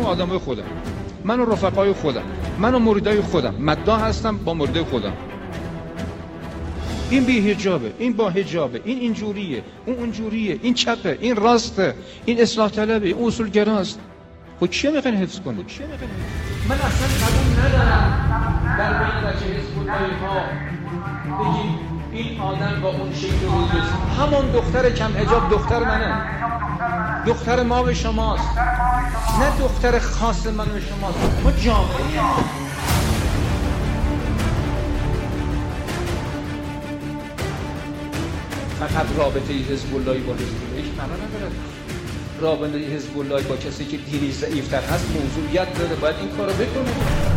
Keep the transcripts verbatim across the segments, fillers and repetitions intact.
آدمای خودم، من و رفقای خودم، من و مریدای خودم، مداح هستم با مریدای خودم. این بی حجابه، این با حجابه، این اینجوریه، اون اونجوریه، این چپه، این راسته، این اصلاح طلبه، این اصولگراست. خب چیه میخواین حفظ کنید؟ من اصلا قبول ندارم در بین بچه حزب اللهی‌ها بگیم این آدم با اون شکل رویش، همون دختر کم حجاب دختر منه، دختر ما به شماست، نه دختر خاص من به شماست. ما جامعه فقط رابطه حزب اللهی با حزب اللهی که معنا نداره. رابطه حزب اللهی با کسی که دینی ضعیف‌تر هست موضوعیت داره، باید این کارو بکنه.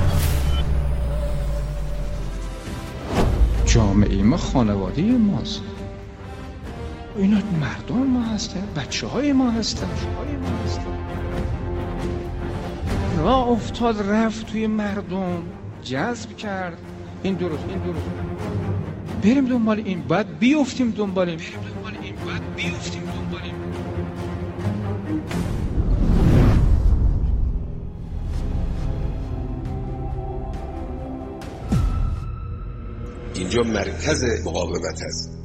جامعه ما خانواده ماست، اینا مردم ما هستن، بچه های ما هستن، راه افتاد رفت توی مردم جذب کرد. این درست، این درست. بریم دنبال این، باید بیفتیم دنبال این، بریم دنبال این، باید بیفتیم دنبال این. اینجا مرکز مقاومت است.